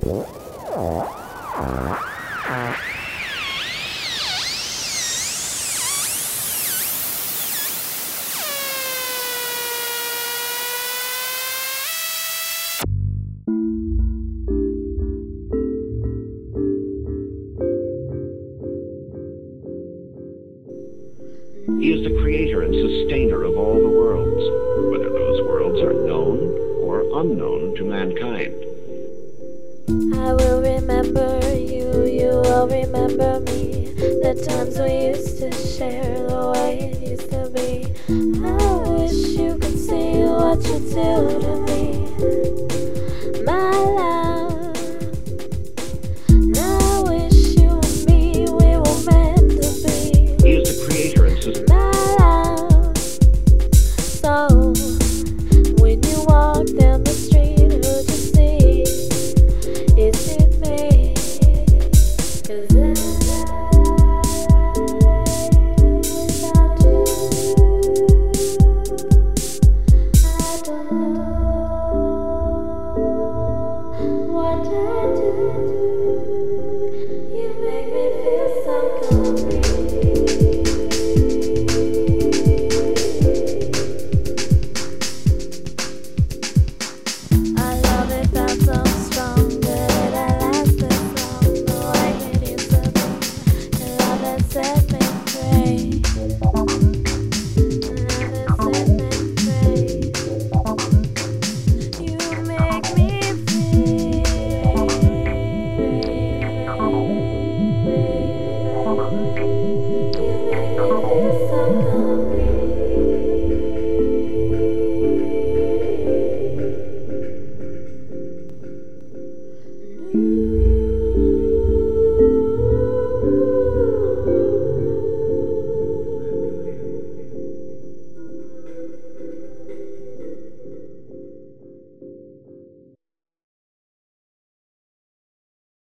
He is the creator and sustainer of all the worlds, whether those worlds are known or unknown to mankind. I will remember you, you will remember me. The times we used to share, the way it used to be. I wish you could see what you do to me.